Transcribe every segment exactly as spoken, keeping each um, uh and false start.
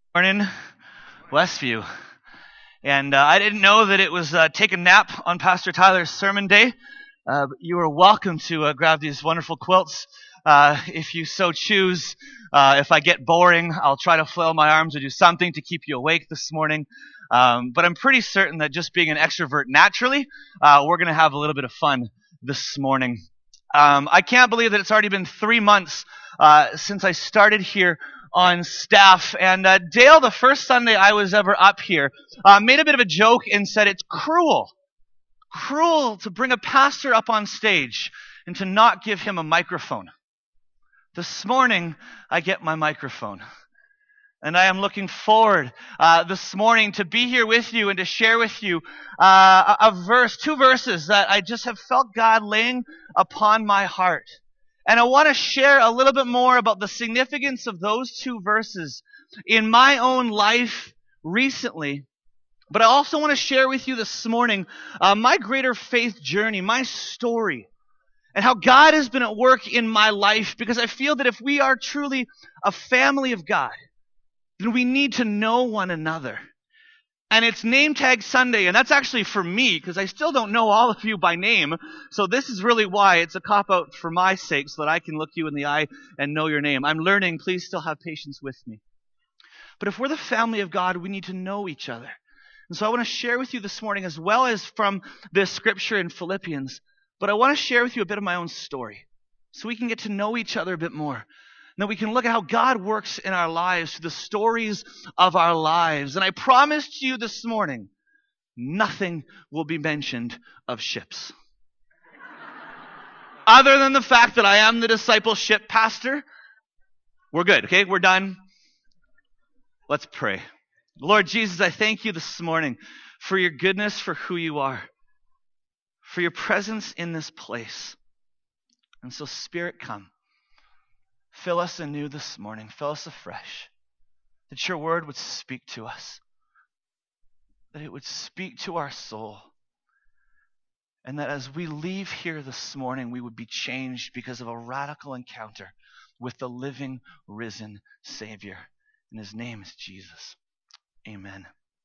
Morning, Westview. And uh, I didn't know that it was uh, take a nap on Pastor Tyler's sermon day. Uh, but you are welcome to uh, grab these wonderful quilts uh, if you so choose. Uh, if I get boring, I'll try to flail my arms or do something to keep you awake this morning. Um, but I'm pretty certain that just being an extrovert naturally, uh, we're going to have a little bit of fun this morning. Um, I can't believe that it's already been three months uh, since I started here on staff. And uh, Dale, the first Sunday I was ever up here, uh, made a bit of a joke and said it's cruel, cruel to bring a pastor up on stage and to not give him a microphone. This morning, I get my microphone. And I am looking forward uh, this morning to be here with you and to share with you uh, a, a verse, two verses that I just have felt God laying upon my heart. And I want to share a little bit more about the significance of those two verses in my own life recently. But I also want to share with you this morning uh, my greater faith journey, my story, and how God has been at work in my life, because I feel that if we are truly a family of God, then we need to know one another. And it's Name Tag Sunday, and that's actually for me, because I still don't know all of you by name. So this is really why it's a cop-out for my sake, so that I can look you in the eye and know your name. I'm learning. Please still have patience with me. But if we're the family of God, we need to know each other. And so I want to share with you this morning, as well as from this scripture in Philippians, but I want to share with you a bit of my own story, so we can get to know each other a bit more. And that we can look at how God works in our lives, through the stories of our lives. And I promised you this morning, nothing will be mentioned of ships. Other than the fact that I am the discipleship pastor, we're good, okay? We're done. Let's pray. Lord Jesus, I thank you this morning for your goodness, for who you are, for your presence in this place. And so, Spirit, come. Fill us anew this morning. Fill us afresh. That your word would speak to us. That it would speak to our soul. And that as we leave here this morning, we would be changed because of a radical encounter with the living, risen Savior. And his name is Jesus. Amen.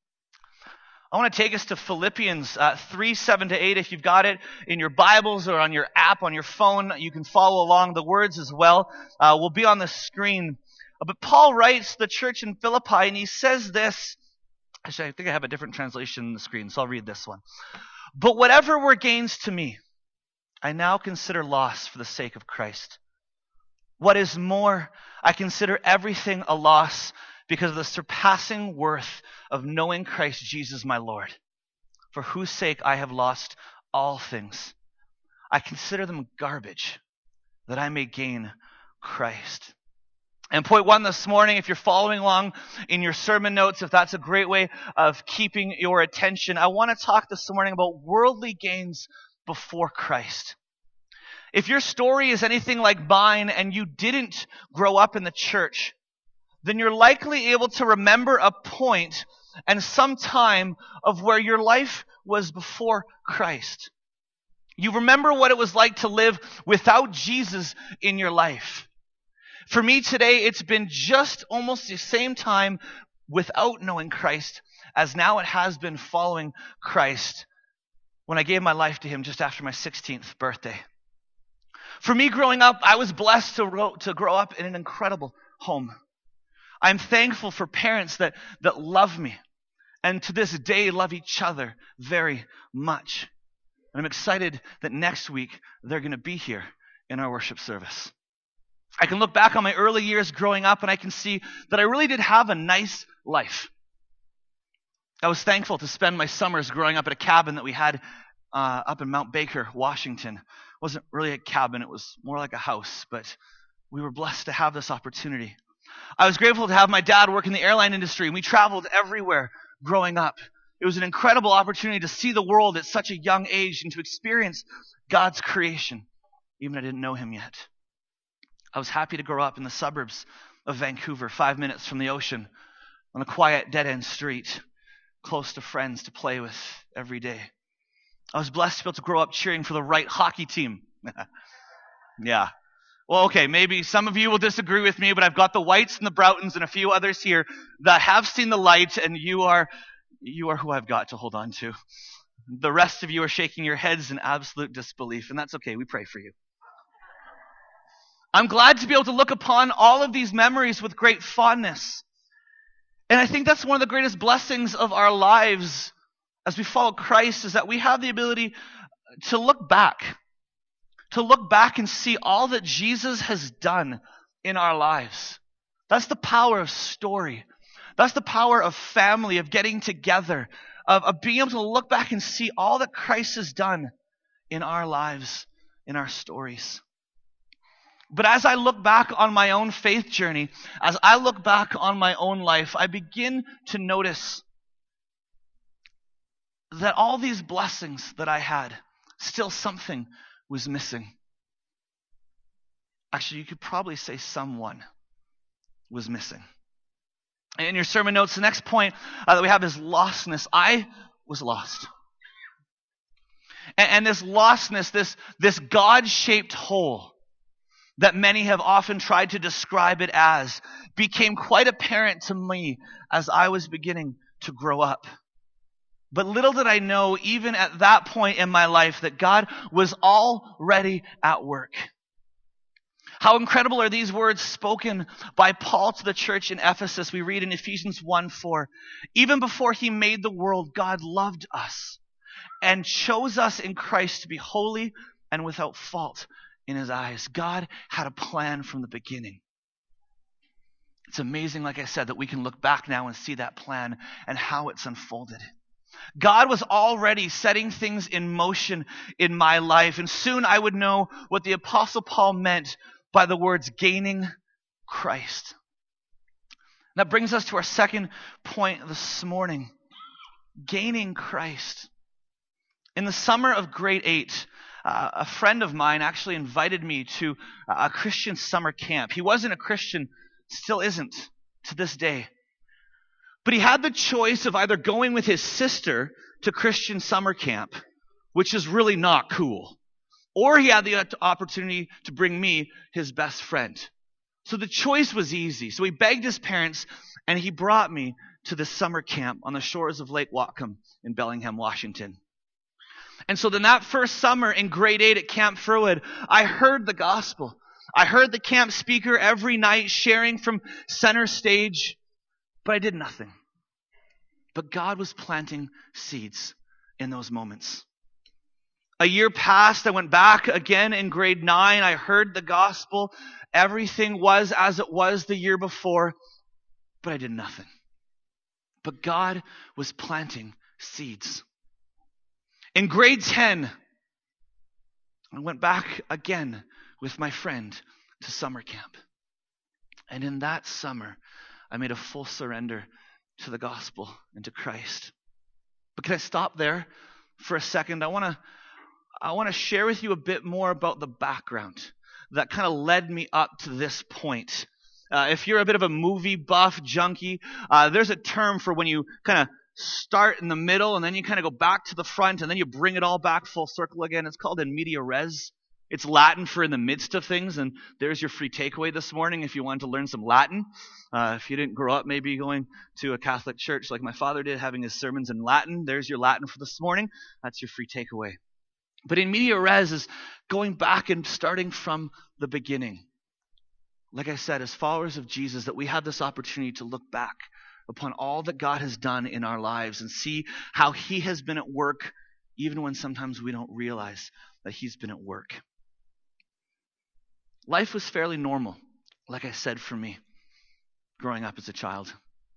I want to take us to Philippians uh, three, seven to eight. If you've got it in your Bibles or on your app, on your phone, you can follow along. The words as well uh, will be on the screen. Uh, but Paul writes to the church in Philippi, and he says this. Actually, I think I have a different translation on the screen, so I'll read this one. But whatever were gains to me, I now consider loss for the sake of Christ. What is more, I consider everything a loss because of the surpassing worth of knowing Christ Jesus my Lord, for whose sake I have lost all things. I consider them garbage, that I may gain Christ. And point one this morning, if you're following along in your sermon notes, if that's a great way of keeping your attention, I want to talk this morning about worldly gains before Christ. If your story is anything like mine and you didn't grow up in the church, then you're likely able to remember a point and some time of where your life was before Christ. You remember what it was like to live without Jesus in your life. For me today, it's been just almost the same time without knowing Christ as now it has been following Christ when I gave my life to him just after my sixteenth birthday. For me growing up, I was blessed to grow, to grow up in an incredible home. I'm thankful for parents that, that love me and to this day love each other very much. And I'm excited that next week they're going to be here in our worship service. I can look back on my early years growing up and I can see that I really did have a nice life. I was thankful to spend my summers growing up at a cabin that we had uh, up in Mount Baker, Washington. It wasn't really a cabin, it was more like a house, but we were blessed to have this opportunity. I was grateful to have my dad work in the airline industry, and we traveled everywhere growing up. It was an incredible opportunity to see the world at such a young age and to experience God's creation, even if I didn't know him yet. I was happy to grow up in the suburbs of Vancouver, five minutes from the ocean, on a quiet, dead-end street, close to friends to play with every day. I was blessed to be able to grow up cheering for the right hockey team. Yeah. Well, okay, maybe some of you will disagree with me, but I've got the Whites and the Broughtons and a few others here that have seen the light, and you are you are who I've got to hold on to. The rest of you are shaking your heads in absolute disbelief, and that's okay. We pray for you. I'm glad to be able to look upon all of these memories with great fondness. And I think that's one of the greatest blessings of our lives as we follow Christ, is that we have the ability to look back, to look back and see all that Jesus has done in our lives. That's the power of story. That's the power of family, of getting together, of, of being able to look back and see all that Christ has done in our lives, in our stories. But as I look back on my own faith journey, as I look back on my own life, I begin to notice that all these blessings that I had, still something was missing. Actually, you could probably say someone was missing. In your sermon notes, the next point uh, that we have is lostness. I was lost. And, and this lostness, this, this God-shaped hole that many have often tried to describe it as, became quite apparent to me as I was beginning to grow up. But little did I know, even at that point in my life, that God was already at work. How incredible are these words spoken by Paul to the church in Ephesus. We read in Ephesians one four, even before he made the world, God loved us and chose us in Christ to be holy and without fault in his eyes. God had a plan from the beginning. It's amazing, like I said, that we can look back now and see that plan and how it's unfolded. God was already setting things in motion in my life, and soon I would know what the Apostle Paul meant by the words gaining Christ. That brings us to our second point this morning, gaining Christ. In the summer of grade eight, uh, a friend of mine actually invited me to a Christian summer camp. He wasn't a Christian, still isn't to this day. But he had the choice of either going with his sister to Christian summer camp, which is really not cool, or he had the opportunity to bring me, his best friend. So the choice was easy. So he begged his parents, and he brought me to the summer camp on the shores of Lake Whatcom in Bellingham, Washington. And so then that first summer in grade eight at Camp Furwood, I heard the gospel. I heard the camp speaker every night sharing from center stage, but I did nothing. But God was planting seeds in those moments. A year passed, I went back again in grade nine. I heard the gospel. Everything was as it was the year before, but I did nothing. But God was planting seeds. In grade ten, I went back again with my friend to summer camp. And in that summer, I made a full surrender to the gospel and to Christ. But can I stop there for a second? I want to I want to share with you a bit more about the background that kind of led me up to this point. Uh, if you're a bit of a movie buff junkie, uh, there's a term for when you kind of start in the middle and then you kind of go back to the front and then you bring it all back full circle again. It's called in media res. It's Latin for in the midst of things, and there's your free takeaway this morning if you wanted to learn some Latin. Uh, if you didn't grow up maybe going to a Catholic church like my father did, having his sermons in Latin, there's your Latin for this morning. That's your free takeaway. But in media res is going back and starting from the beginning. Like I said, as followers of Jesus, that we have this opportunity to look back upon all that God has done in our lives and see how he has been at work, even when sometimes we don't realize that he's been at work. Life was fairly normal, like I said, for me, growing up as a child.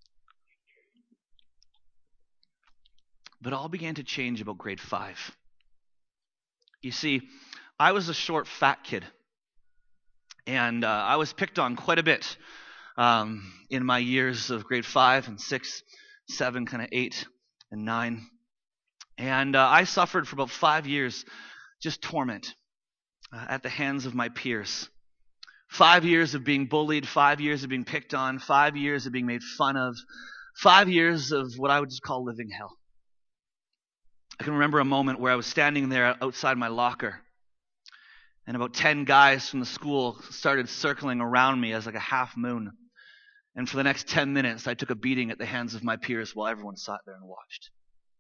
But all began to change about grade five. You see, I was a short, fat kid, and uh, I was picked on quite a bit um, in my years of grade five and six, seven, kind of eight and nine. And uh, I suffered for about five years just torment uh, at the hands of my peers. Five years of being bullied, five years of being picked on, five years of being made fun of, five years of what I would just call living hell. I can remember a moment where I was standing there outside my locker, And about ten guys from the school started circling around me as like a half moon. And for the next ten minutes, I took a beating at the hands of my peers while everyone sat there and watched.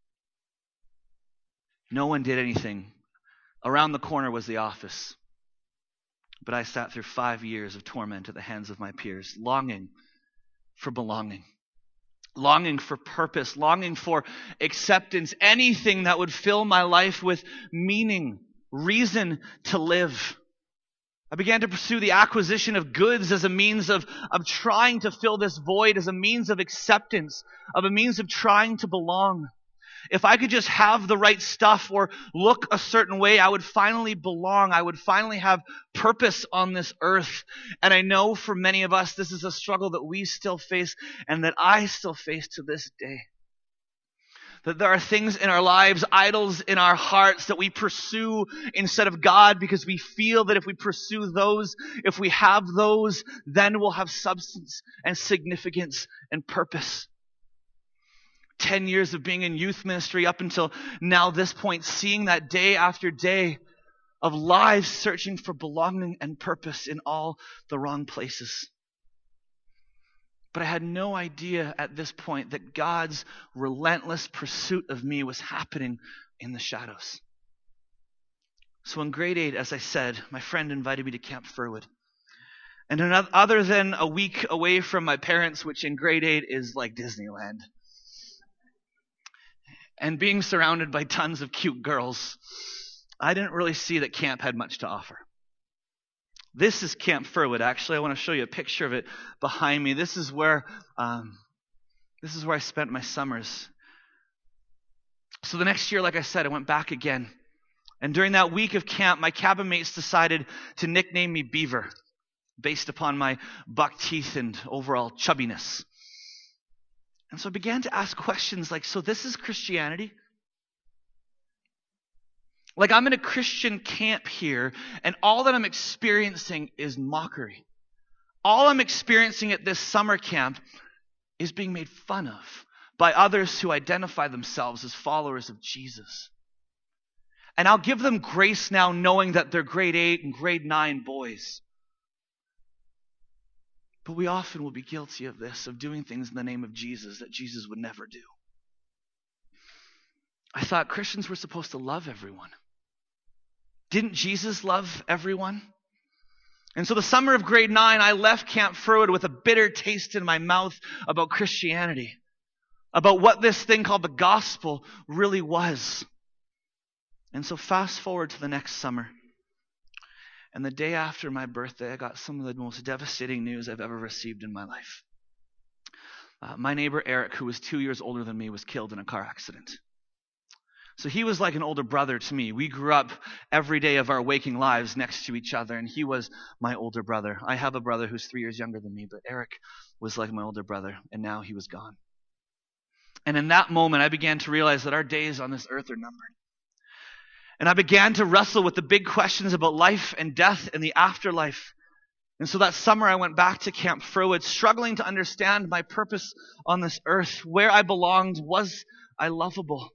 No one did anything. Around the corner was the office. But I sat through five years of torment at the hands of my peers, longing for belonging, longing for purpose, longing for acceptance, anything that would fill my life with meaning, reason to live. I began to pursue the acquisition of goods as a means of, of trying to fill this void, as a means of acceptance, of a means of trying to belong. If I could just have the right stuff or look a certain way, I would finally belong. I would finally have purpose on this earth. And I know for many of us, this is a struggle that we still face and that I still face to this day. That there are things in our lives, idols in our hearts that we pursue instead of God because we feel that if we pursue those, if we have those, then we'll have substance and significance and purpose. Ten years of being in youth ministry up until now this point, seeing that day after day of lives searching for belonging and purpose in all the wrong places. But I had no idea at this point that God's relentless pursuit of me was happening in the shadows. So in grade eight, as I said, my friend invited me to Camp Furwood. And another, other than a week away from my parents, which in grade eight is like Disneyland, and being surrounded by tons of cute girls, I didn't really see that camp had much to offer. This is Camp Furwood. Actually, I want to show you a picture of it behind me. This is where um, this is where I spent my summers. So the next year, like I said, I went back again. And during that week of camp, my cabin mates decided to nickname me Beaver, based upon my buck teeth and overall chubbiness. And so I began to ask questions like, so this is Christianity? Like I'm in a Christian camp here, and all that I'm experiencing is mockery. All I'm experiencing at this summer camp is being made fun of by others who identify themselves as followers of Jesus. And I'll give them grace now knowing that they're grade eight and grade nine boys. But we often will be guilty of this, of doing things in the name of Jesus that Jesus would never do. I thought Christians were supposed to love everyone. Didn't Jesus love everyone? And so the summer of grade nine, I left Camp Furwood with a bitter taste in my mouth about Christianity, about what this thing called the gospel really was. And so fast forward to the next summer. And the day after my birthday, I got some of the most devastating news I've ever received in my life. Uh, my neighbor Eric, who was two years older than me, was killed in a car accident. So he was like an older brother to me. We grew up every day of our waking lives next to each other, and he was my older brother. I have a brother who's three years younger than me, but Eric was like my older brother, and now he was gone. And in that moment, I began to realize that our days on this earth are numbered. And I began to wrestle with the big questions about life and death and the afterlife. And so that summer I went back to Camp Furwood, struggling to understand my purpose on this earth, where I belonged, was I lovable?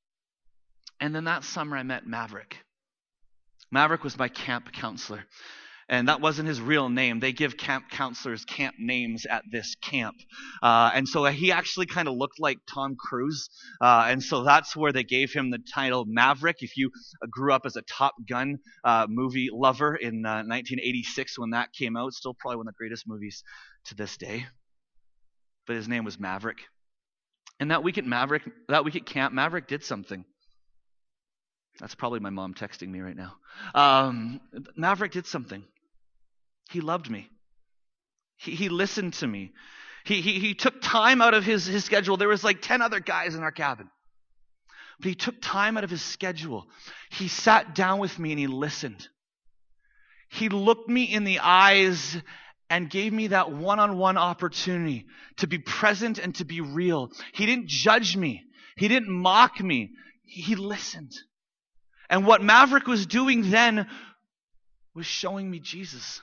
And then that summer I met Maverick. Maverick was my camp counselor. And that wasn't his real name. They give camp counselors camp names at this camp. Uh, and so he actually kind of looked like Tom Cruise. Uh, and so that's where they gave him the title Maverick. If you uh, grew up as a Top Gun uh, movie lover in uh, nineteen eighty-six when that came out, still probably one of the greatest movies to this day. But his name was Maverick. And that week at Maverick, that week at camp, Maverick did something. That's probably my mom texting me right now. Um, Maverick did something. He loved me. He, he listened to me. He, he, he took time out of his, his schedule. There was like ten other guys in our cabin. But he took time out of his schedule. He sat down with me and he listened. He looked me in the eyes and gave me that one-on-one opportunity to be present and to be real. He didn't judge me. He didn't mock me. He listened. And what Maverick was doing then was showing me Jesus.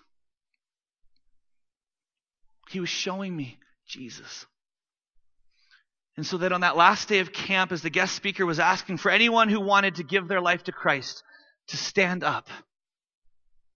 He was showing me Jesus. And so that on that last day of camp, as the guest speaker was asking for anyone who wanted to give their life to Christ to stand up,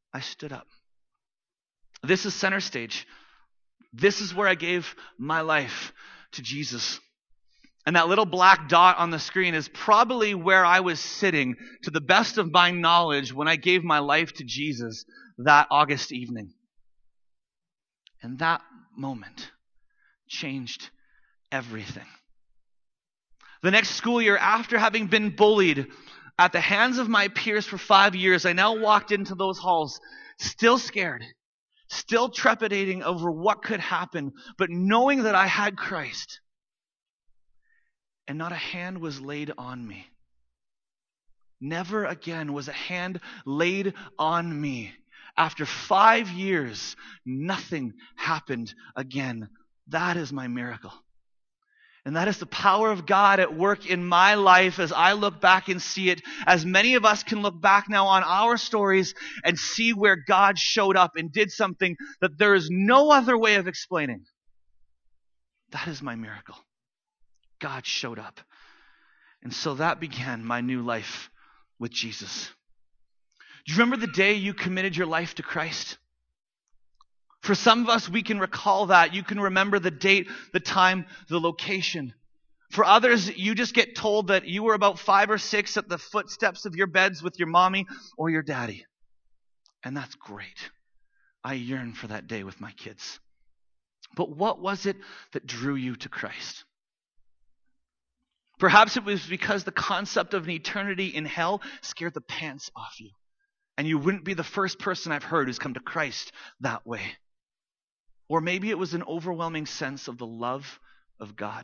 I stood up. This is center stage. This is where I gave my life to Jesus. And that little black dot on the screen is probably where I was sitting, to the best of my knowledge, when I gave my life to Jesus that August evening. And that moment changed everything. The next school year, after having been bullied at the hands of my peers for five years, I now walked into those halls still scared, still trepidating over what could happen, but knowing that I had Christ. And not a hand was laid on me. Never again was a hand laid on me. After five years, nothing happened again. That is my miracle. And that is the power of God at work in my life as I look back and see it, as many of us can look back now on our stories and see where God showed up and did something that there is no other way of explaining. That is my miracle. God showed up. And so that began my new life with Jesus. Do you remember the day you committed your life to Christ? For some of us, we can recall that. You can remember the date, the time, the location. For others, you just get told that you were about five or six at the footsteps of your beds with your mommy or your daddy. And that's great. I yearn for that day with my kids. But what was it that drew you to Christ? Perhaps it was because the concept of an eternity in hell scared the pants off you. And you wouldn't be the first person I've heard who's come to Christ that way. Or maybe it was an overwhelming sense of the love of God.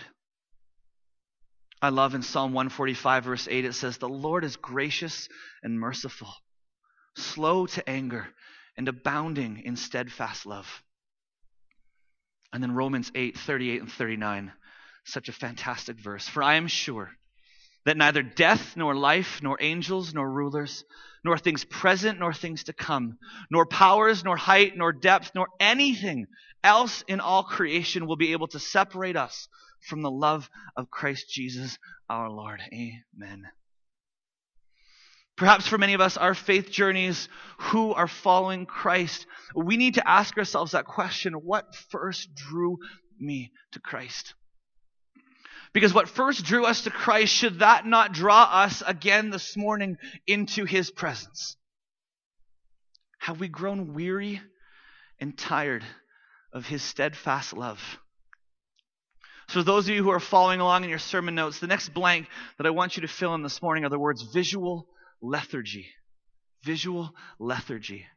I love in Psalm one forty-five, verse eight, it says, "The Lord is gracious and merciful, slow to anger, and abounding in steadfast love." And then Romans eight, thirty-eight and thirty-nine, such a fantastic verse. "For I am sure that neither death, nor life, nor angels, nor rulers, nor things present, nor things to come, nor powers, nor height, nor depth, nor anything else in all creation will be able to separate us from the love of Christ Jesus our Lord." Amen. Perhaps for many of us, our faith journeys who are following Christ, we need to ask ourselves that question: what first drew me to Christ? Because what first drew us to Christ, should that not draw us again this morning into His presence? Have we grown weary and tired of His steadfast love? So those of you who are following along in your sermon notes, the next blank that I want you to fill in this morning are the words visual lethargy. Visual lethargy.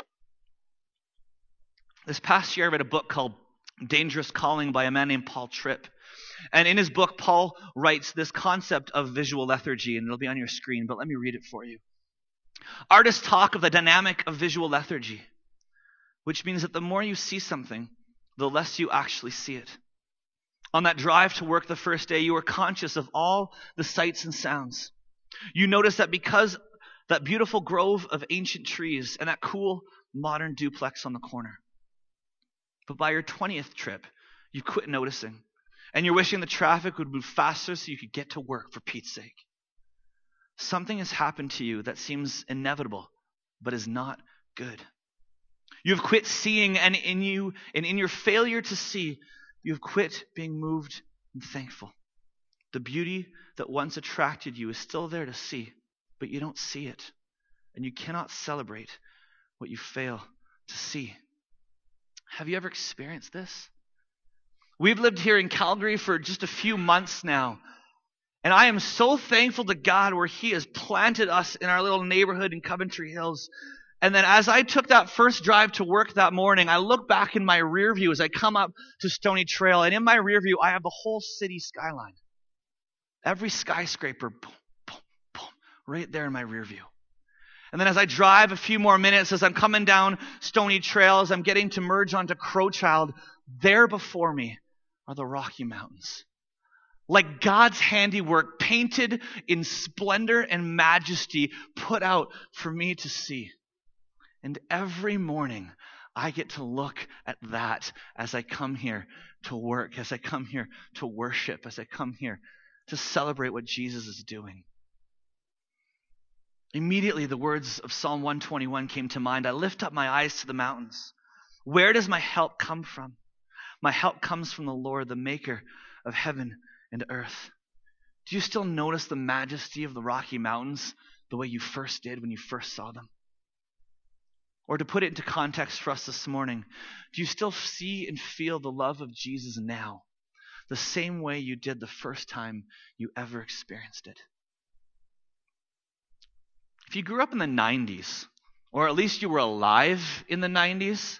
This past year I read a book called Dangerous Calling by a man named Paul Tripp. And in his book, Paul writes this concept of visual lethargy, and it'll be on your screen, but let me read it for you. Artists talk of the dynamic of visual lethargy, which means that the more you see something, the less you actually see it. On that drive to work the first day, you were conscious of all the sights and sounds. You noticed that because that beautiful grove of ancient trees and that cool modern duplex on the corner. But by your twentieth trip, you quit noticing. And you're wishing the traffic would move faster so you could get to work, for Pete's sake. Something has happened to you that seems inevitable, but is not good. You have quit seeing, and in you, and in your failure to see, you have quit being moved and thankful. The beauty that once attracted you is still there to see, but you don't see it. And you cannot celebrate what you fail to see. Have you ever experienced this? We've lived here in Calgary for just a few months now. And I am so thankful to God where He has planted us in our little neighborhood in Coventry Hills. And then as I took that first drive to work that morning, I look back in my rear view as I come up to Stony Trail. And in my rear view, I have the whole city skyline. Every skyscraper, boom, boom, boom, right there in my rear view. And then as I drive a few more minutes, as I'm coming down Stony Trail, as I'm getting to merge onto Crowchild, there before me are the Rocky Mountains. Like God's handiwork, painted in splendor and majesty, put out for me to see. And every morning, I get to look at that as I come here to work, as I come here to worship, as I come here to celebrate what Jesus is doing. Immediately the words of Psalm one twenty-one came to mind. I lift up my eyes to the mountains. Where does my help come from? My help comes from the Lord, the maker of heaven and earth. Do you still notice the majesty of the Rocky Mountains the way you first did when you first saw them? Or to put it into context for us this morning, do you still see and feel the love of Jesus now, the same way you did the first time you ever experienced it? If you grew up in the nineties, or at least you were alive in the nineties,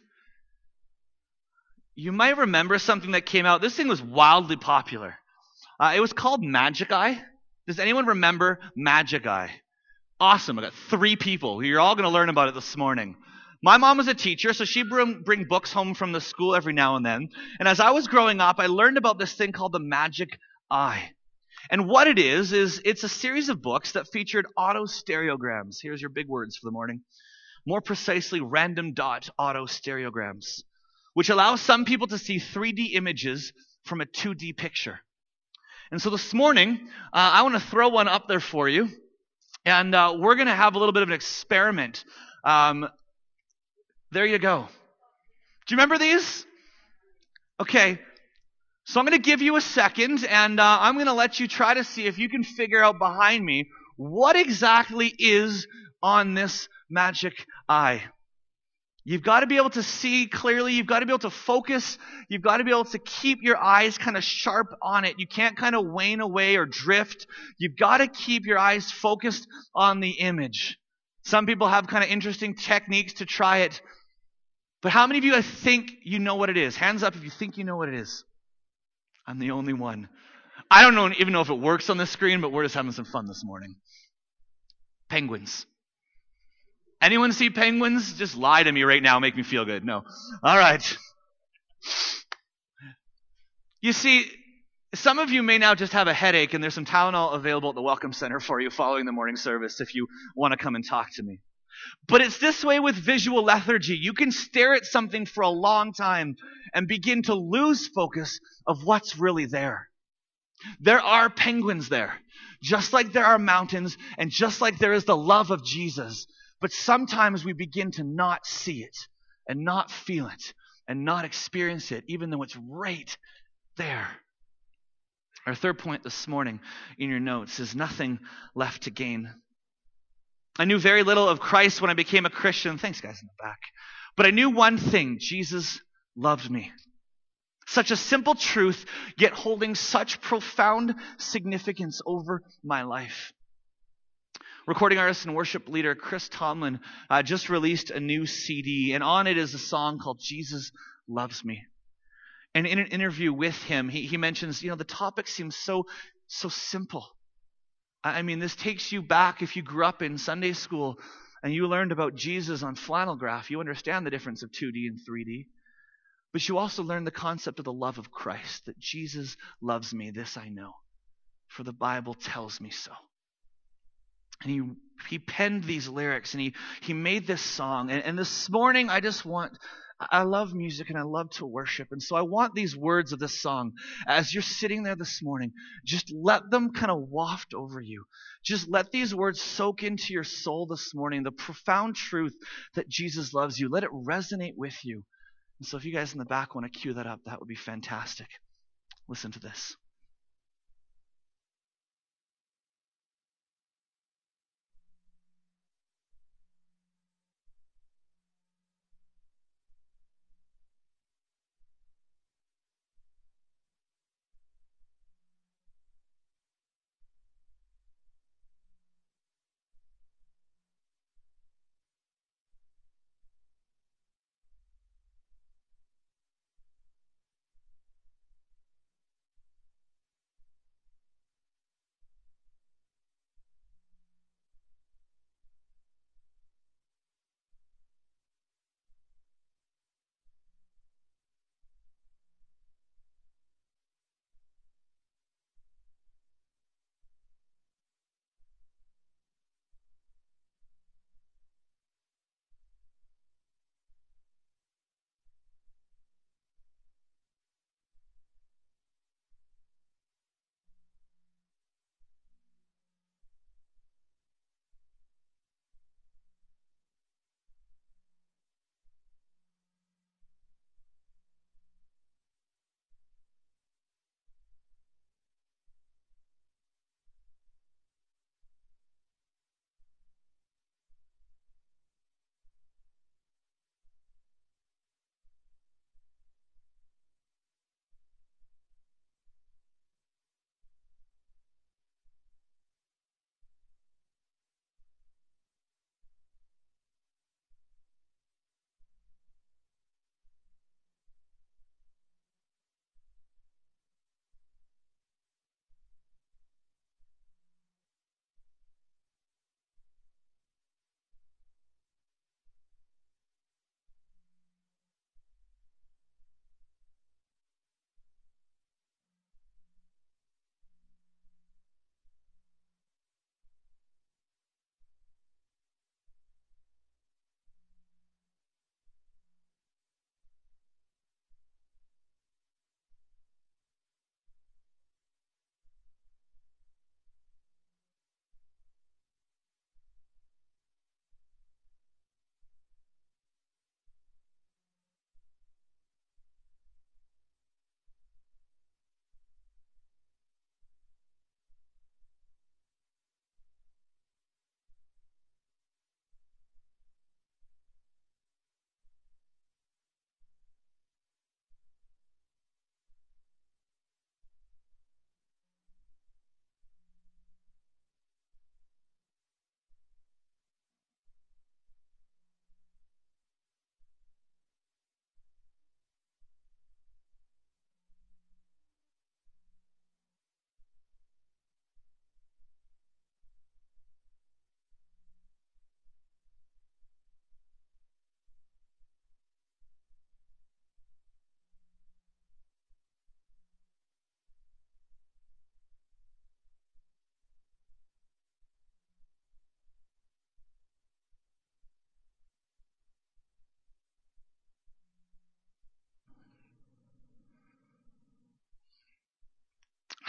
you might remember something that came out. This thing was wildly popular. Uh, it was called Magic Eye. Does anyone remember Magic Eye? Awesome. I got three people. You're all going to learn about it this morning. My mom was a teacher, so she'd bring, bring books home from the school every now and then. And as I was growing up, I learned about this thing called the Magic Eye. And what it is, is it's a series of books that featured autostereograms. Here's your big words for the morning. More precisely, random dot autostereograms, which allows some people to see three D images from a two D picture. And so this morning, uh, I want to throw one up there for you. And uh, we're going to have a little bit of an experiment. Um, there you go. Do you remember these? Okay. So I'm going to give you a second, and uh, I'm going to let you try to see if you can figure out behind me what exactly is on this magic eye. You've got to be able to see clearly. You've got to be able to focus. You've got to be able to keep your eyes kind of sharp on it. You can't kind of wane away or drift. You've got to keep your eyes focused on the image. Some people have kind of interesting techniques to try it. But how many of you I think you know what it is? Hands up if you think you know what it is. I'm the only one. I don't know, even know if it works on the screen, but we're just having some fun this morning. Penguins. Anyone see penguins? Just lie to me right now, make me feel good. No. All right. You see, some of you may now just have a headache, and there's some Tylenol available at the Welcome Center for you following the morning service if you want to come and talk to me. But it's this way with visual lethargy. You can stare at something for a long time and begin to lose focus of what's really there. There are penguins there, just like there are mountains, and just like there is the love of Jesus. But sometimes we begin to not see it, and not feel it, and not experience it, even though it's right there. Our third point this morning in your notes is nothing left to gain. I knew very little of Christ when I became a Christian. Thanks, guys, in the back. But I knew one thing. Jesus loved me. Such a simple truth, yet holding such profound significance over my life. Recording artist and worship leader Chris Tomlin uh, just released a new C D, and on it is a song called Jesus Loves Me. And in an interview with him, he, he mentions, you know, the topic seems so, so simple. I mean, this takes you back. If you grew up in Sunday school and you learned about Jesus on flannel graph, you understand the difference of two D and three D. But you also learn the concept of the love of Christ, that Jesus loves me, this I know, for the Bible tells me so. And he he penned these lyrics, and he, he made this song. And, and this morning, I just want, I love music and I love to worship. And so I want these words of this song, as you're sitting there this morning, just let them kind of waft over you. Just let these words soak into your soul this morning, the profound truth that Jesus loves you. Let it resonate with you. And so if you guys in the back want to cue that up, that would be fantastic. Listen to this.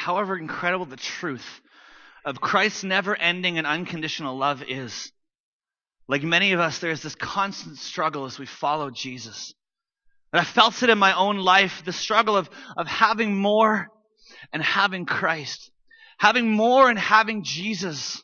however incredible the truth of Christ's never-ending and unconditional love is, like many of us, there's this constant struggle as we follow Jesus. And I felt it in my own life, the struggle of, of having more and having Christ. Having more and having Jesus.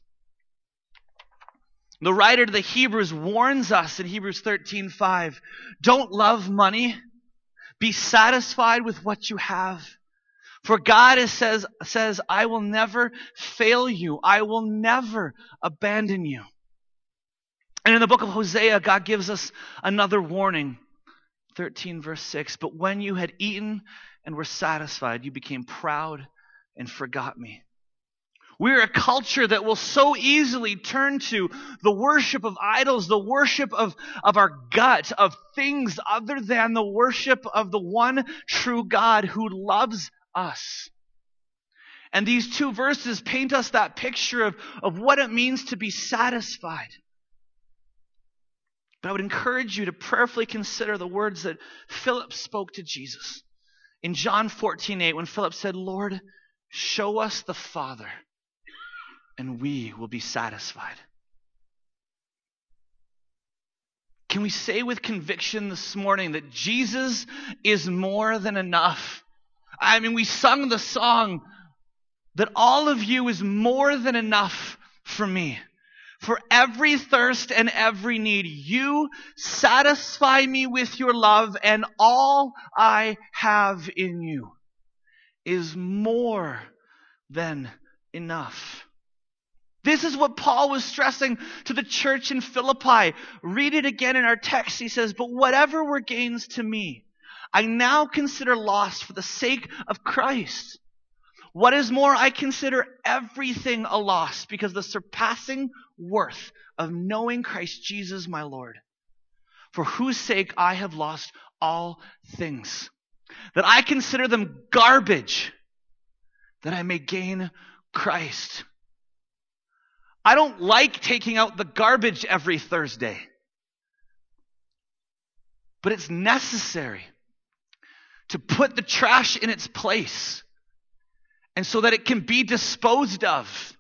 The writer to the Hebrews warns us in Hebrews thirteen five, don't love money. Be satisfied with what you have. For God is, says, says, I will never fail you. I will never abandon you. And in the book of Hosea, God gives us another warning. thirteen verse six, but when you had eaten and were satisfied, you became proud and forgot me. We're a culture that will so easily turn to the worship of idols, the worship of, of our gut, of things other than the worship of the one true God who loves us. And these two verses paint us that picture of, of what it means to be satisfied. But I would encourage you to prayerfully consider the words that Philip spoke to Jesus. In John fourteen eight, when Philip said, Lord, show us the Father, and we will be satisfied. Can we say with conviction this morning that Jesus is more than enough? I mean, we sung the song that all of you is more than enough for me. For every thirst and every need, you satisfy me with your love, and all I have in you is more than enough. This is what Paul was stressing to the church in Philippi. Read it again in our text. He says, but whatever were gains to me, I now consider loss for the sake of Christ. What is more, I consider everything a loss because of the surpassing worth of knowing Christ Jesus my Lord, for whose sake I have lost all things, that I consider them garbage, that I may gain Christ. I don't like taking out the garbage every Thursday, but it's necessary to put the trash in its place, and so that it can be disposed of.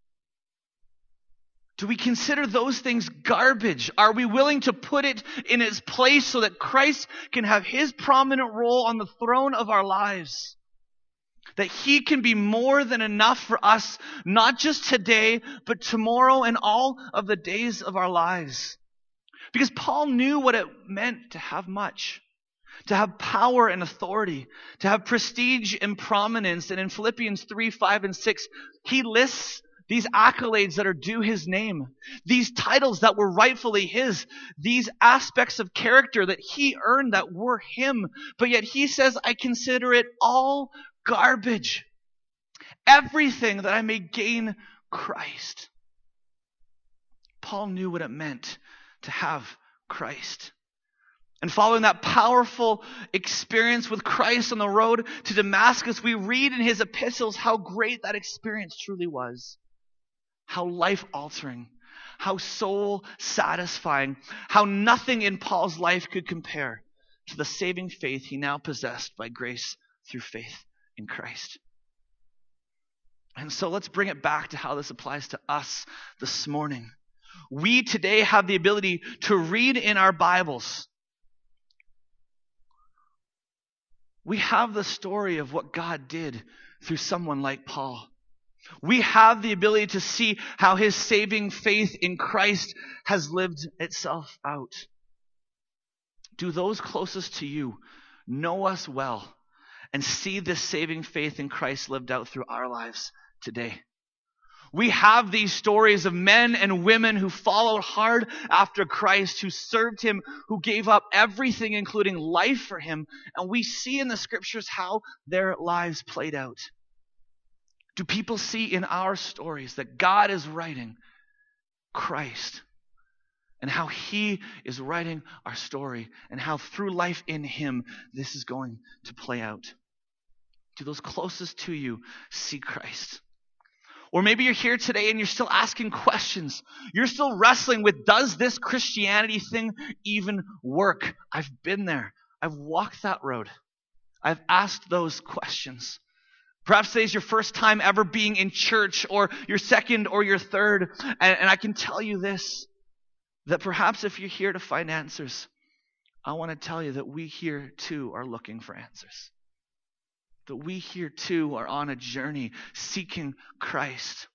Do we consider those things garbage? Are we willing to put it in its place so that Christ can have his prominent role on the throne of our lives? That he can be more than enough for us, not just today, but tomorrow and all of the days of our lives. Because Paul knew what it meant to have much. To have power and authority, to have prestige and prominence. And in Philippians three, five, and six, he lists these accolades that are due his name, these titles that were rightfully his, these aspects of character that he earned that were him. But yet he says, I consider it all garbage. Everything that I may gain Christ. Paul knew what it meant to have Christ. And following that powerful experience with Christ on the road to Damascus, we read in his epistles how great that experience truly was. How life-altering, how soul-satisfying, how nothing in Paul's life could compare to the saving faith he now possessed by grace through faith in Christ. And so let's bring it back to how this applies to us this morning. We today have the ability to read in our Bibles. We have the story of what God did through someone like Paul. We have the ability to see how his saving faith in Christ has lived itself out. Do those closest to you know us well and see this saving faith in Christ lived out through our lives today? We have these stories of men and women who followed hard after Christ, who served him, who gave up everything, including life for him. And we see in the scriptures how their lives played out. Do people see in our stories that God is writing Christ and how he is writing our story and how through life in him this is going to play out? Do those closest to you see Christ? Or maybe you're here today and you're still asking questions. You're still wrestling with, does this Christianity thing even work? I've been there. I've walked that road. I've asked those questions. Perhaps today's your first time ever being in church, or your second or your third. And, and I can tell you this, that perhaps if you're here to find answers, I want to tell you that we here too are looking for answers. That we here too are on a journey seeking Christ.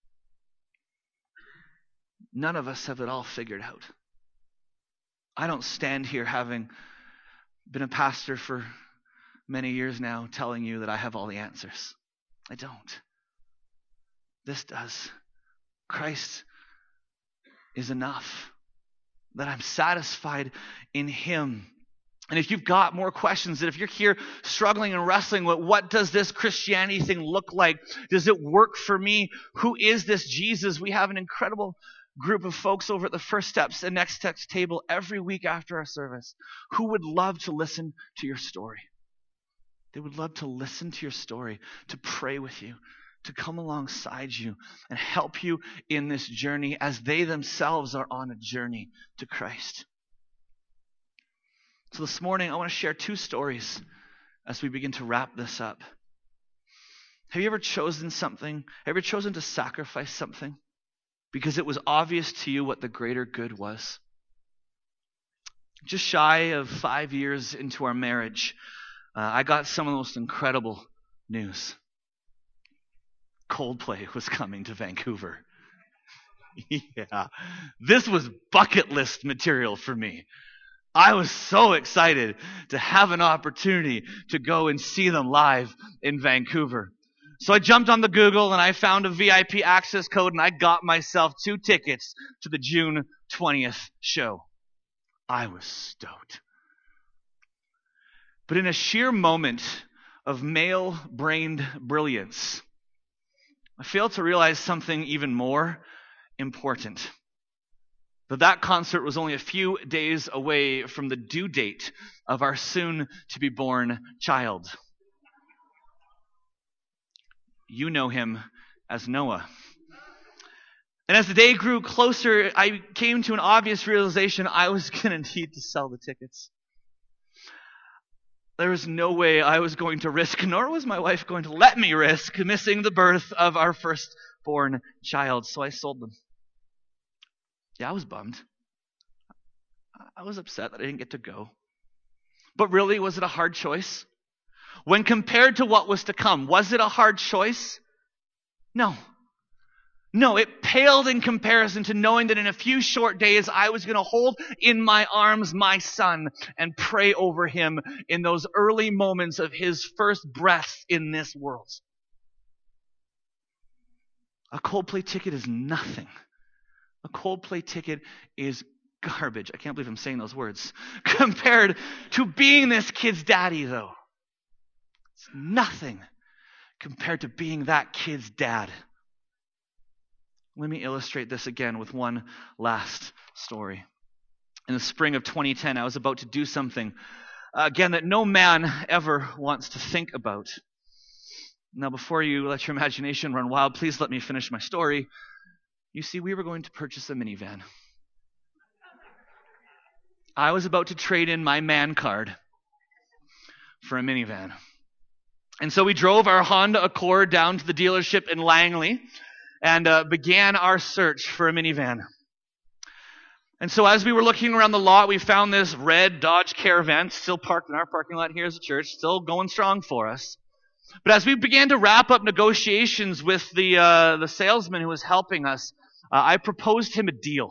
None of us have it all figured out. I don't stand here, having been a pastor for many years now, telling you that I have all the answers. I don't. This does. Christ is enough. That I'm satisfied in Him. And if you've got more questions, that if you're here struggling and wrestling with what does this Christianity thing look like? Does it work for me? Who is this Jesus? We have an incredible group of folks over at the First Steps and Next Steps table every week after our service who would love to listen to your story. They would love to listen to your story, to pray with you, to come alongside you and help you in this journey as they themselves are on a journey to Christ. So this morning, I want to share two stories as we begin to wrap this up. Have you ever chosen something? Have you ever chosen to sacrifice something because it was obvious to you what the greater good was? Just shy of five years into our marriage, uh, I got some of the most incredible news. Coldplay was coming to Vancouver. Yeah, this was bucket list material for me. I was so excited to have an opportunity to go and see them live in Vancouver. So I jumped on the Google and I found a V I P access code and I got myself two tickets to the June twentieth show. I was stoked. But in a sheer moment of male-brained brilliance, I failed to realize something even more important. That that concert was only a few days away from the due date of our soon-to-be-born child. You know him as Noah. And as the day grew closer, I came to an obvious realization: I was going to need to sell the tickets. There was no way I was going to risk, nor was my wife going to let me risk, missing the birth of our firstborn child. So I sold them. Yeah, I was bummed. I was upset that I didn't get to go. But really, was it a hard choice? When compared to what was to come, was it a hard choice? No. No, it paled in comparison to knowing that in a few short days I was going to hold in my arms my son and pray over him in those early moments of his first breath in this world. A Coldplay ticket is nothing. A Coldplay ticket is garbage. I can't believe I'm saying those words. Compared to being this kid's daddy, though. It's nothing compared to being that kid's dad. Let me illustrate this again with one last story. In the spring of twenty ten, I was about to do something, uh, again, that no man ever wants to think about. Now, before you let your imagination run wild, please let me finish my story. You see, we were going to purchase a minivan. I was about to trade in my man card for a minivan. And so we drove our Honda Accord down to the dealership in Langley and uh, began our search for a minivan. And so as we were looking around the lot, we found this red Dodge Caravan, still parked in our parking lot here as a church, still going strong for us. But as we began to wrap up negotiations with the uh, the salesman who was helping us, uh, I proposed him a deal.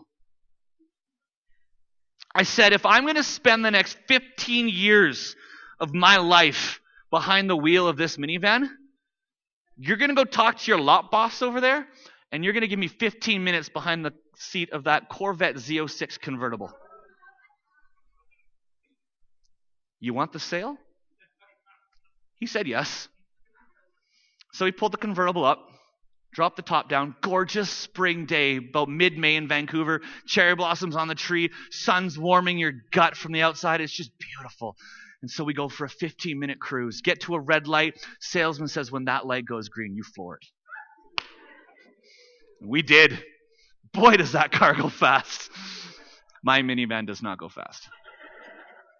I said, if I'm going to spend the next fifteen years of my life behind the wheel of this minivan, you're going to go talk to your lot boss over there, and you're going to give me fifteen minutes behind the seat of that Corvette Z oh six convertible. You want the sale? He said yes. So he pulled the convertible up, dropped the top down. Gorgeous spring day, about mid-May in Vancouver. Cherry blossoms on the tree. Sun's warming your gut from the outside. It's just beautiful. And so we go for a fifteen-minute cruise. Get to a red light. Salesman says, when that light goes green, you floor it. We did. Boy, does that car go fast. My minivan does not go fast.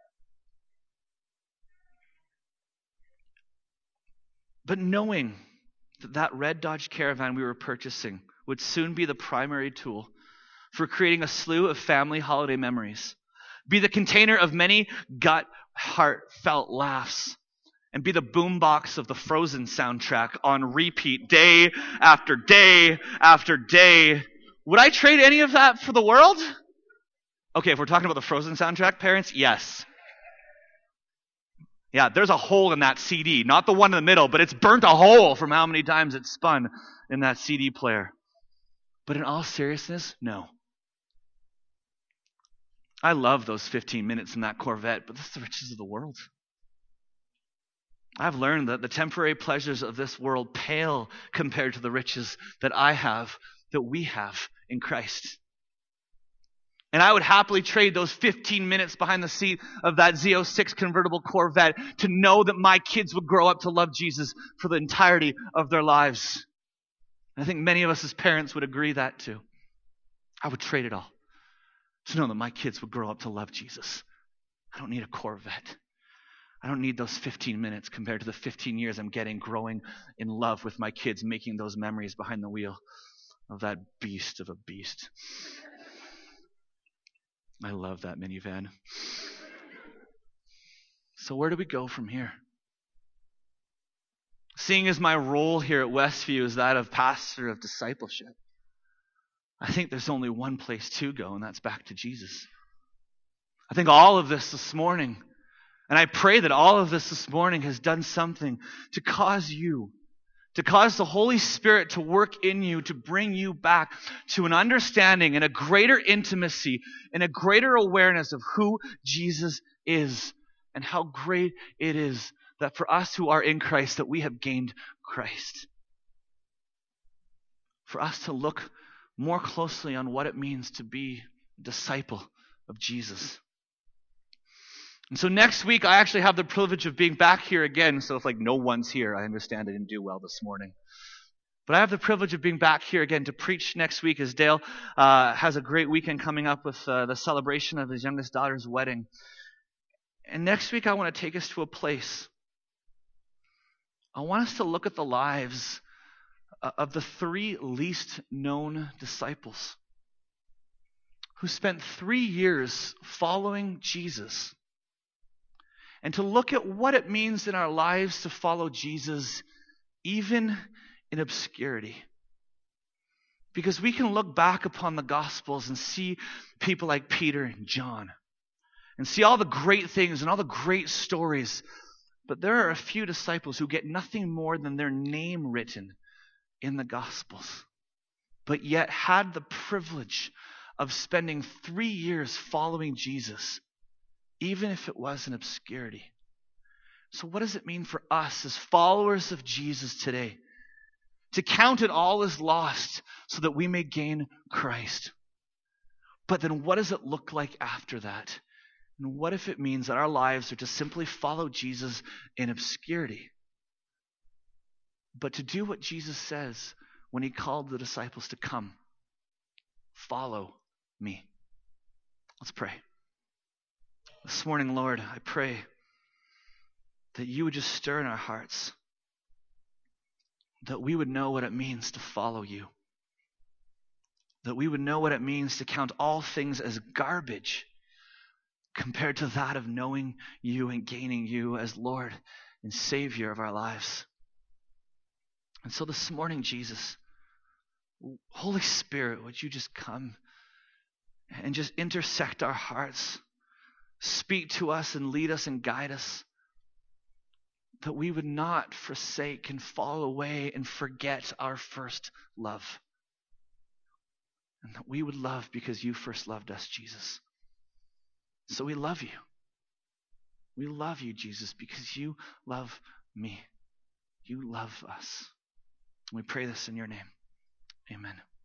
But knowing that that red Dodge Caravan we were purchasing would soon be the primary tool for creating a slew of family holiday memories, be the container of many gut, heartfelt laughs, and be the boombox of the Frozen soundtrack on repeat day after day after day. Would I trade any of that for the world? Okay, if we're talking about the Frozen soundtrack, parents, yes. Yeah, there's a hole in that C D. Not the one in the middle, but it's burnt a hole from how many times it's spun in that C D player. But in all seriousness, no. I love those fifteen minutes in that Corvette, but that's the riches of the world. I've learned that the temporary pleasures of this world pale compared to the riches that I have, that we have in Christ. And I would happily trade those fifteen minutes behind the seat of that Z oh six convertible Corvette to know that my kids would grow up to love Jesus for the entirety of their lives. And I think many of us as parents would agree that too. I would trade it all to know that my kids would grow up to love Jesus. I don't need a Corvette. I don't need those fifteen minutes compared to the fifteen years I'm getting growing in love with my kids, making those memories behind the wheel of that beast of a beast. I love that minivan. So where do we go from here? Seeing as my role here at Westview is that of pastor of discipleship, I think there's only one place to go, and that's back to Jesus. I think all of this this morning, and I pray that all of this this morning has done something to cause you, to cause the Holy Spirit to work in you, to bring you back to an understanding and a greater intimacy and a greater awareness of who Jesus is and how great it is that for us who are in Christ, that we have gained Christ. For us to look more closely on what it means to be a disciple of Jesus. And so next week, I actually have the privilege of being back here again. So if like no one's here, I understand I didn't do well this morning. But I have the privilege of being back here again to preach next week as Dale uh, has a great weekend coming up with uh, the celebration of his youngest daughter's wedding. And next week, I want to take us to a place. I want us to look at the lives of the three least known disciples who spent three years following Jesus. And to look at what it means in our lives to follow Jesus, even in obscurity. Because we can look back upon the Gospels and see people like Peter and John, and see all the great things and all the great stories. But there are a few disciples who get nothing more than their name written in the Gospels, but yet had the privilege of spending three years following Jesus, even if it was in obscurity. So what does it mean for us as followers of Jesus today to count it all as lost so that we may gain Christ? But then what does it look like after that? And what if it means that our lives are to simply follow Jesus in obscurity, but to do what Jesus says when he called the disciples to come? Follow me. Let's pray. This morning, Lord, I pray that you would just stir in our hearts, that we would know what it means to follow you, that we would know what it means to count all things as garbage compared to that of knowing you and gaining you as Lord and Savior of our lives. And so this morning, Jesus, Holy Spirit, would you just come and just intersect our hearts, speak to us and lead us and guide us, that we would not forsake and fall away and forget our first love, and that we would love because you first loved us, Jesus. So we love you. We love you, Jesus, because you love me. You love us. We pray this in your name. Amen.